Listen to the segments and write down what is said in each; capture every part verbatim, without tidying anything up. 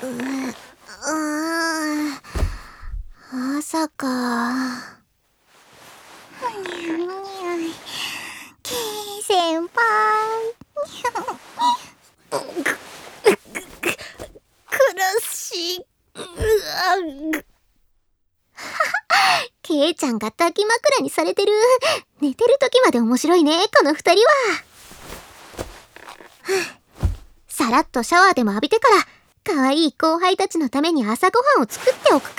朝か。ケイ先輩苦しい。ケイちゃんが抱き枕にされてる。寝てる時まで面白いね、この二人は。さらっとシャワーでも浴びてから可愛い後輩たちのために朝ごはんを作っておくか。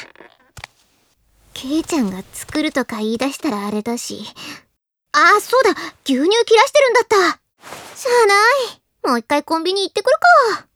ケイちゃんが作るとか言い出したらあれだし。あ、そうだ、牛乳切らしてるんだった。しゃあない。もう一回コンビニ行ってくるか。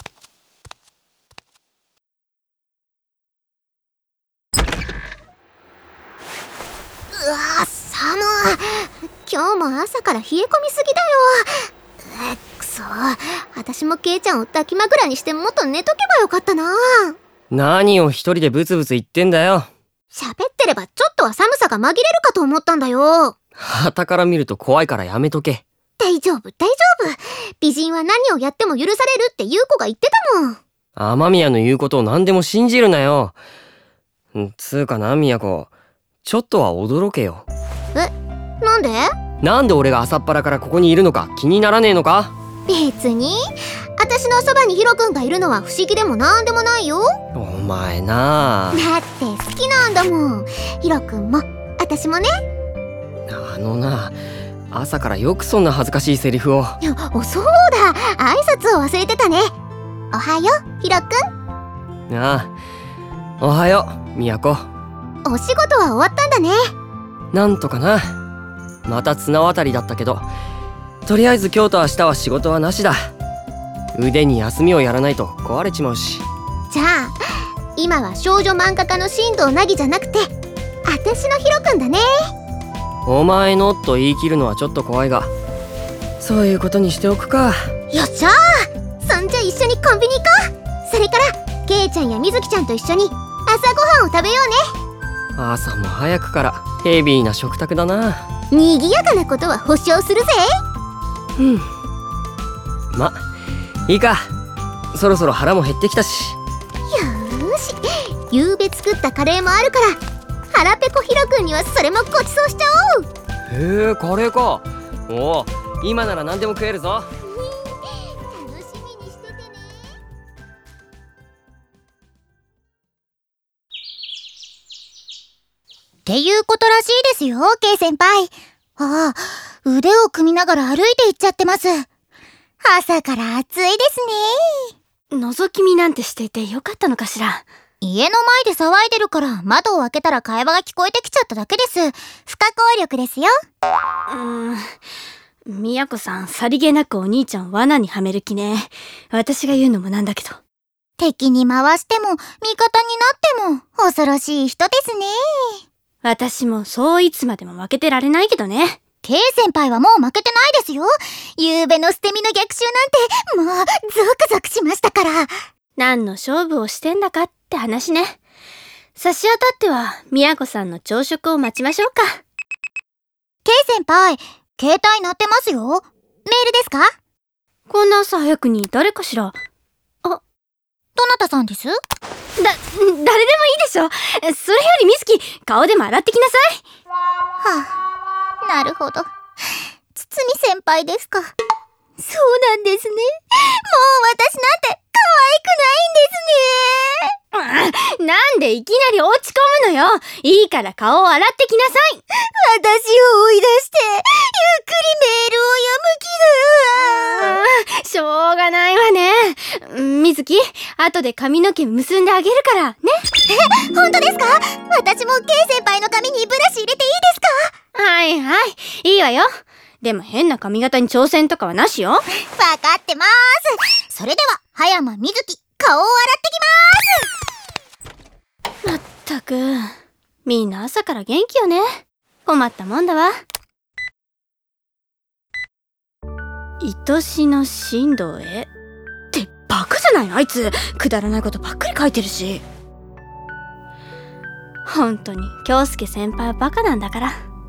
うわぁ、寒い。今日も朝から冷え込みすぎだよ。え、くそ。私もケイちゃんを抱き枕にしてもっと寝とけばよかったな。 何を一人でブツブツ言ってんだよ。 喋ってればちょっとは寒さが紛れるかと思ったんだよ。 傍から見ると怖いからやめとけ。 大丈夫、大丈夫。美人は何をやっても許されるって優子が言ってたもん。 雨宮の言うことを何でも信じるなよ。つうかな、宮子。ちょっとは驚けよ。 え、なんで？ なんで俺が朝っぱらからここにいるのか気にならねえのか？ 別に。私のそばにヒロくんがいるのは不思議でもなんでもないよ。 お前なあ。 だって好きなんだもん。ヒロくんも私もね。 あのな、朝からよくそんな恥ずかしいセリフを。 いや、そうだ、挨拶を忘れてたね。おはよう、ヒロくん。 ああ、おはよう、宮子。 お仕事は終わったんだね。 なんとかな。また綱渡りだったけど、とりあえず今日と明日は仕事はなしだ。腕に休みをやらないと壊れちまうし。 じゃあ今は少女漫画家の新藤凪じゃなくて私のヒロくんだね。 お前のと言い切るのはちょっと怖いが、そういうことにしておくか。 よっしゃー。そんじゃ一緒にコンビニ行こう。それからケイちゃんやみずきちゃんと一緒に朝ごはんを食べようね。 朝も早くからヘビーな食卓だな。 にぎやかなことは保証するぜ。 うん、ま、いいか。そろそろ腹も減ってきたし。 よーし、ゆうべ作ったカレーもあるから腹ペコヒロくんにはそれもごちそうしちゃおう。 へえ、カレーか。おお、今なら何でも食えるぞ。 楽しみにしててね。っていうことらしいですよ、ケイ先輩。ああ、腕を組みながら歩いて行っちゃってます。朝から暑いですね。覗き見なんてしていてよかったのかしら。 家の前で騒いでるから窓を開けたら会話が聞こえてきちゃっただけです。不可抗力ですよ。 うーん。宮子さん、さりげなくお兄ちゃん罠にはめる気ね。私が言うのもなんだけど。 敵に回しても味方になっても恐ろしい人ですね。 私もそういつまでも負けてられないけどね。 ケイ先輩はもう負けてないですよ。夕べの捨て身の逆襲なんてもうゾクゾクしましたから。 何の勝負をしてんだかって話ね。差し当たっては宮子さんの朝食を待ちましょうか。 ケイ先輩、携帯鳴ってますよ。メールですか？ こんな朝早くに誰かしら。あ、 どなたさんです？ だ、誰でもいいでしょ。それよりみずき、顔でも洗ってきなさい。 はあ、なるほど。つつみ先輩ですか。そうなんですね。もう私なんて可愛くないんですね。 なんでいきなり落ち込むのよ。いいから顔を洗ってきなさい。 私を追い出してゆっくりメールを読む気だ。 しょうがないわね。みずき、後で髪の毛結んであげるからね。 え、本当ですか？私もケイ先輩の髪にブラシ入れていいですか？ はいはい、いいわよ。でも変な髪型に挑戦とかはなしよ。わかってまーす。それでは葉山みずき、顔を洗ってきまーす。 まったく、みんな朝から元気よね。困ったもんだわ。愛しの進藤へってバカじゃないのあいつ。くだらないことばっかり書いてるし。本当に京介先輩はバカなんだから。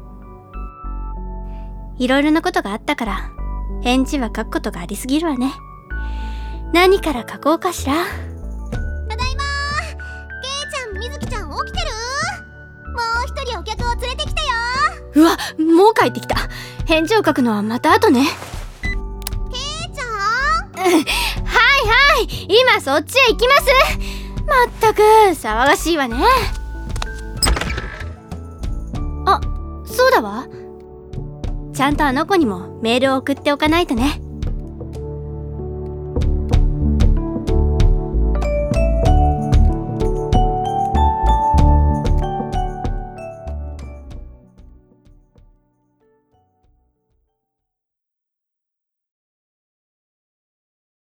いろいろなことがあったから返事は書くことがありすぎるわね。何から書こうかしら。 連れてきたよ。 うわ、もう帰ってきた。返事を書くのはまた後ね。 ケイちゃん。 はいはい、今そっちへ行きます。まったく騒がしいわね。あ、そうだわ。ちゃんとあの子にもメールを送っておかないとね。